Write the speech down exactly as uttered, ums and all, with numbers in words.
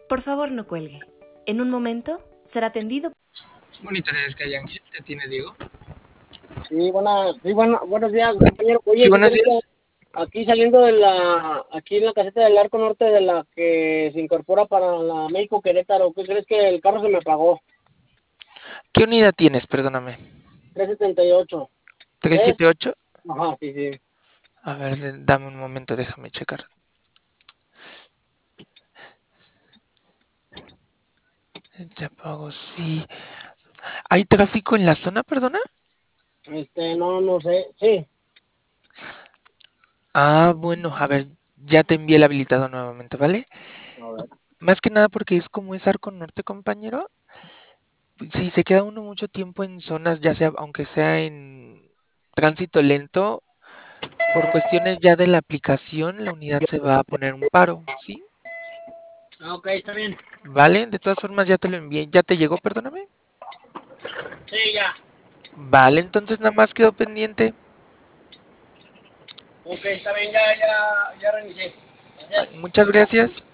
Por favor, no cuelgue. En un momento será atendido. Bonitas es que hay, Ángel, te tiene Diego. Sí, buena, sí, bueno, buenos días, compañero. Sí, Oye, ¿qué buenos crees días. que aquí saliendo de la, aquí en la caseta del Arco Norte de la que se incorpora para la México Querétaro, ¿qué crees que el carro se me apagó? ¿Qué unidad tienes? Perdóname. trescientos setenta y ocho. ¿Tres? ¿trescientos setenta y ocho? Ajá, sí, sí. A ver, de- dame un momento, déjame checar. Se apagó, sí. ¿Hay tráfico en la zona, perdona? Este, no, no sé. Sí, Ah, bueno, a ver, ya te envié el habilitado nuevamente, ¿vale? a ver. Más que nada porque es como es Arco Norte, compañero. Si se queda uno mucho tiempo en zonas, ya sea, aunque sea en tránsito lento, por cuestiones ya de la aplicación, la unidad se va a poner un paro, ¿sí? Ah, ok, está bien. ¿Vale? De todas formas, ya te lo envié. ¿Ya te llegó? Perdóname. Sí, ya. Vale, entonces nada más quedó pendiente. Ok, está bien, ya, ya, ya reinicié. Gracias. Muchas gracias.